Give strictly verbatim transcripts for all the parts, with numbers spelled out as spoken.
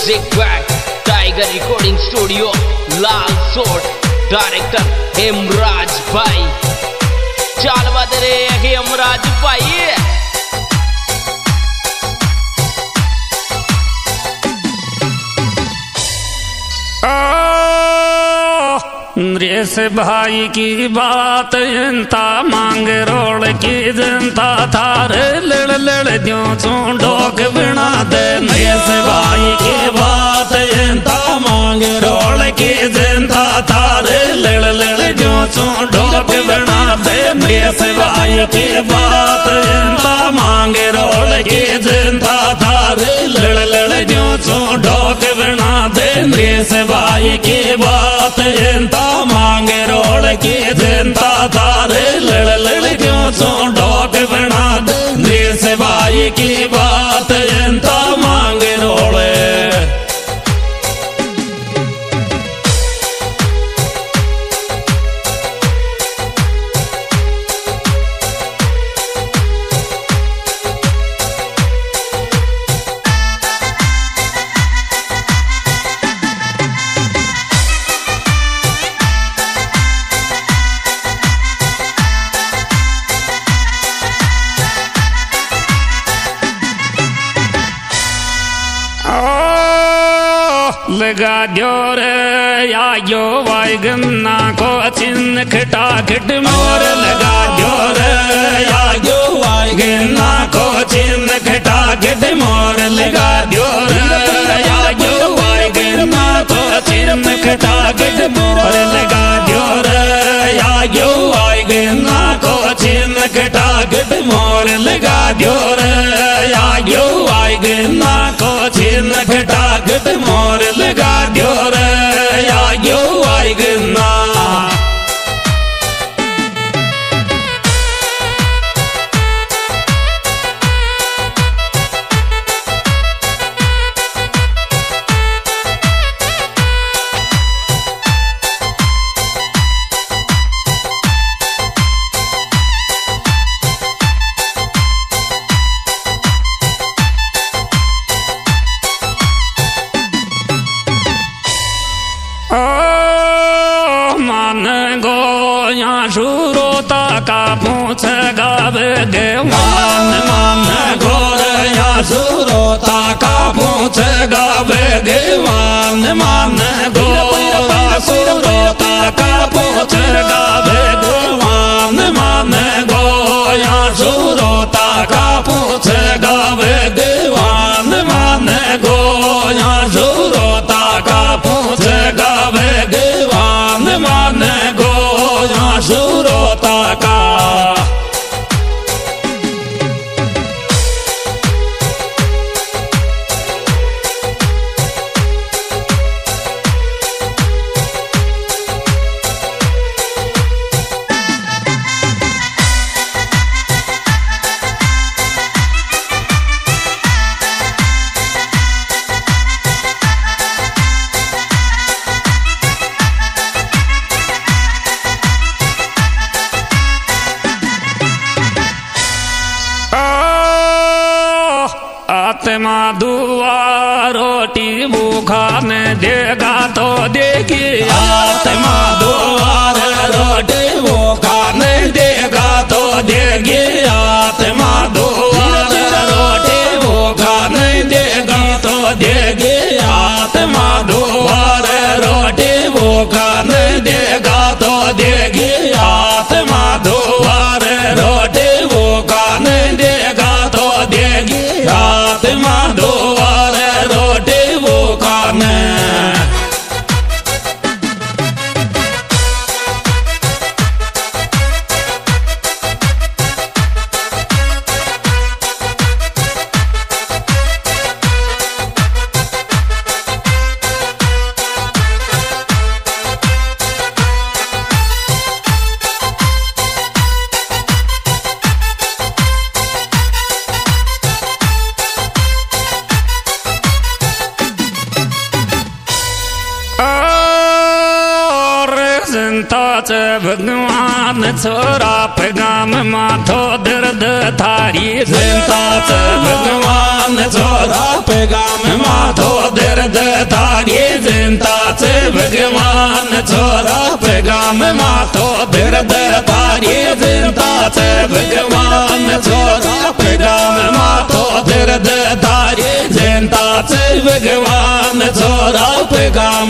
Music by Tiger recording studio लाल सोट, director Hemraj भाई। चाल बदरे हेमराज भाई। नरेश भाई की बात जनता मांग रोड़ की जनता थारे लड़ लड़ जो चूंडोक बिना दे। नरेश भाई की बात जनता मांग रोड़ की जनता थारे लड़ लड़ जो चूंडोक बिना दे। नरेश भाई की बात जनता मांग रोड़ की जनता थारे लड़ लड़ जो चूंडोक बिना दे। नरेश भाई की बात जनता मांगे रोड़ की जनता थारे लड़ लड़ क्यों सो डोक बना दे। नरेश भाई की बात जनता मांगे रोड़े। लगा जोर आयो वाई गन्ना को चिन्ह खटा खट मोर। लगा जोर आयो वाई गन्ना को चिन्ह खटा खट मोर। लगा जोर आयो वाई गन्ना को चिन्ह खटा खट मोर। लगा जोर आयो वाई गन्ना को चिन्ह खटा खट मोर। लगा जोर आयो वाई गन्ना को चिन्ह खटा खट मोर। लगा जोर आयो वाई गन्ना। शुरोता का पूछ गावे गे मान। मान गोर या शुरोता का पूछ गावे गे मान। मान गोर शुरोता का पूछ गावे गे मान। मान गो या शुरोता का पूछ गावे गे मान। मान गो या शुरोता का पूछ गावे गे मान। मान गो शुरोता का। आत्मा दुआ रोटी भूखा ने देगा तो देगी। आत्मा दुआ रोटी भूखा ने देगा तो देगी। आत्मा दुआ रोटी भूखा ने देगा तो देगी। आत्मा दुआ रोटी भूखा ने देगा तो देगी। आत्मा दुआ रोटी भूखा ने देगा तो देगी। आत्मा दुआर रोटी भूखा ने। संताच भगवान छोरा पैगाम माथो दर्द थारी। संताच भगवान छोरा पैगाम माथो दर्द मातो दर्द तारी जनताचे भगवान छोरा पैगाम मातो दर्द तारी जनताचे भगवान छोरा पैगाम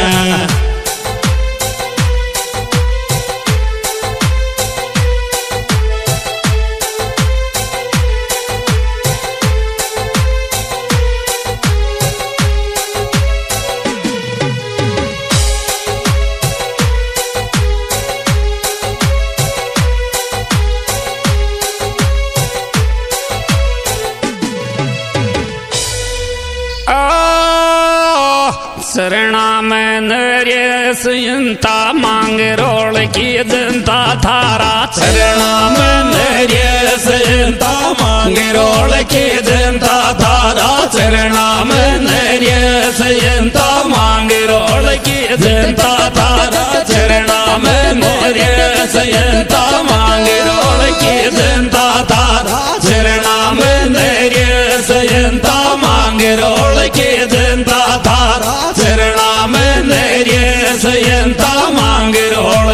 शरणा में नरेश इंता मांग रोल की जनता थारा शरणा में नरेश इंता मांग रोल की जनता थारा शरणा में नरेश इंता मांग रोल की जनता थारा शरणा में नरेश इंता मांग रोल की जनता थारा शरणा में नरेश इंता मांग रोल की जनता थारा शरणा में नरेश इंता मांग रोल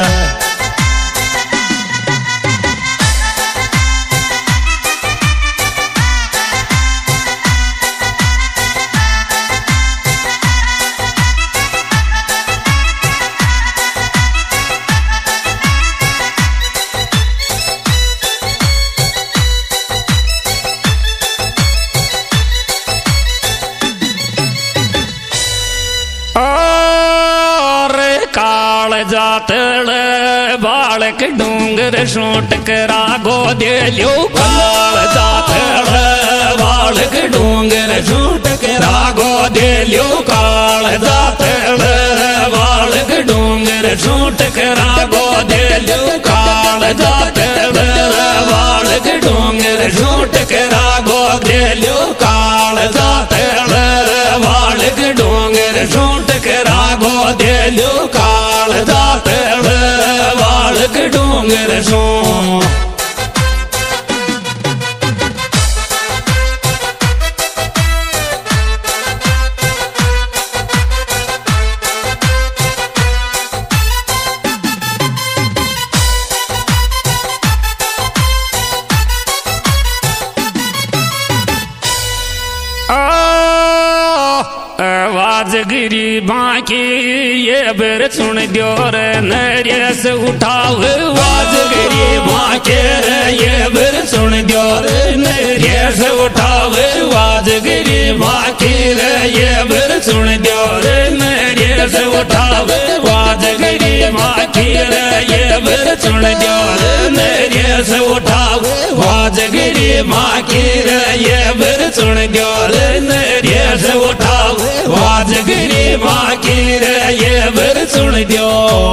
जातड़ बालक डूंगर शोट करा गो दे लो काल जातड़ बालक डूंगर शोट करा गो दे लो काल जातड़ बालक डूंगर शोट करा गो दे लो काल जातड़ बालक डूंगर शोट करा गो दे लो काल जातड़ बालक डूंगर शोट करा गो दे लो काल जातड़ बालक डूंगर सो गिरी बाकी ये बेर सुन दियो रे नरेश उठाव वाज गिरी बाके ये बेर सुन दियो रे नरेश उठाव वाज गिरी बाकी रे ये बेर सुन दियो रे नरेश उठाव वाज गिरी बाकी रे ये बेर सुन दियो रे नरेश उठाव वाज गिरी बाकी रे ये बेर सुन दियो रे नरेश उठाव वाज गिरी बाकी रे ये बेर सुन दियो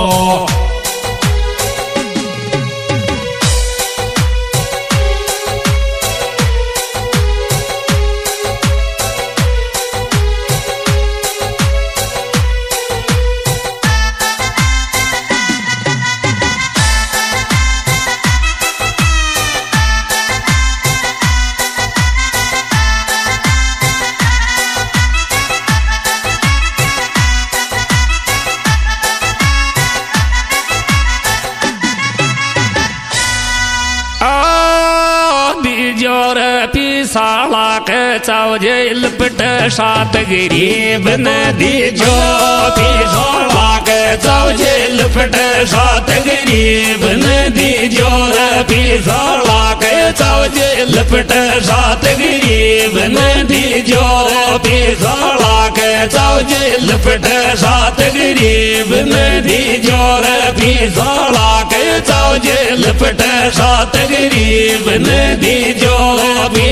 साला के चावजे लपट सात गरीब नदी जो पी साला के चावजे लपट सात गरीब नदी जो पी साला के चावजे लपट सात गरीब नदी जो पी साला के चावजे लपट सात गरीब नदी जो पी साला के चावजे लपट सात गरीब नदी जो पी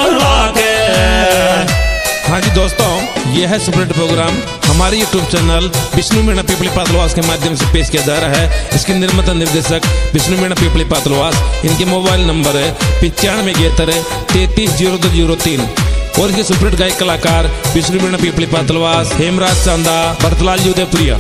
हाँ जी दोस्तों, यह है सुपरहिट प्रोग्राम हमारे यूट्यूब चैनल विष्णु मीणा पीपली पातलवास के माध्यम से पेश किया जा रहा है। इसके निर्माता निर्देशक विष्णु मीणा पीपली पातलवास। इनके मोबाइल नंबर है पिचानवे इकहत्तर तैतीस जीरो दो जीरो तीन और इनके सुपरहिट गायक कलाकार विष्णु मीणा पीपली पातलवास, हेमराज चांदा, भरतलाल उदयपुरिया।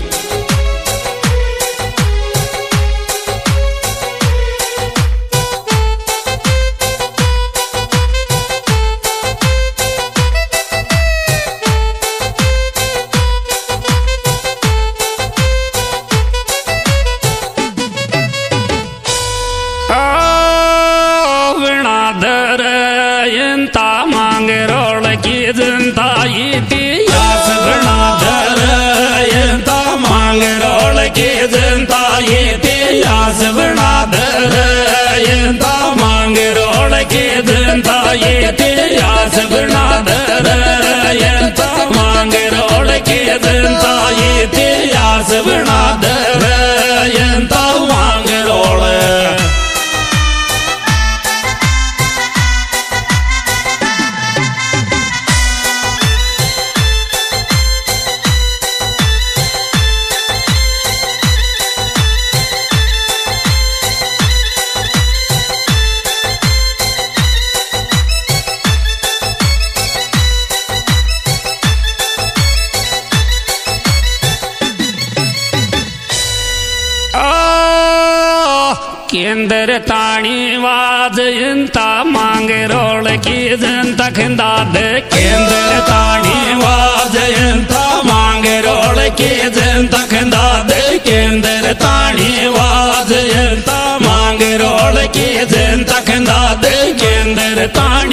बिना दे ಎಂತ ಮಾಂಗರೋಳೆ केंद्र ताणी वाज इंता मांगे रोल की जनता खिंदा दे केंद्र ताणी वाज इंता मांगे रोल की जनता खिंदा दे केंद्र ताणी वाज इंता मांगे रोल की जनता खिंदा दे केंद्र ताणी